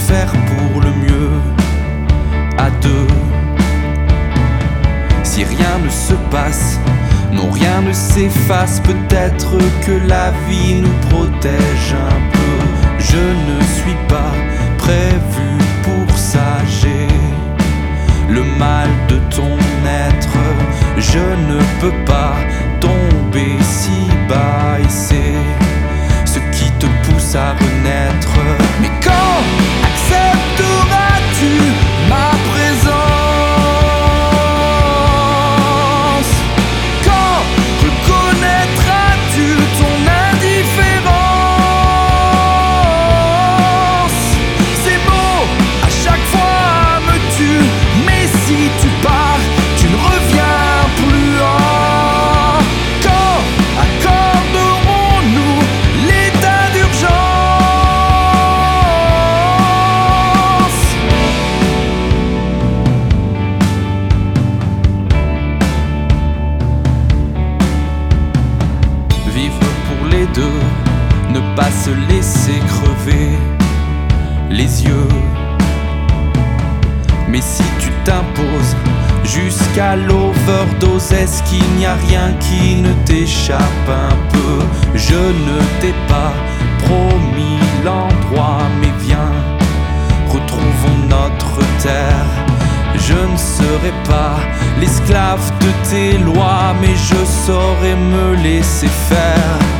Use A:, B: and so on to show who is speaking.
A: faire pour le mieux à deux. Si rien ne se passe, non rien ne s'efface, peut-être que la vie nous protège un peu. Je ne suis pas prévu pour ça, j'ai le mal de ton être. Je ne peux pas tomber si bas et c'est ce qui te pousse à renaître. Mais quand accepteras-tu ma présence? Quand reconnaîtras-tu ton indifférence? Ces mots à chaque fois me tuent, mais si tu pars, tu ne reviens plus. Quand accorderons-nous l'état d'urgence? Vivre pour les deux, ne pas se laisser crever les yeux. Mais si tu t'imposes jusqu'à l'overdose, est-ce qu'il n'y a rien qui ne t'échappe un peu? Je ne t'ai pas promis l'endroit, mais viens, retrouvons notre terre. Je ne serai pas l'esclave de tes lois, mais je saurai me laisser faire.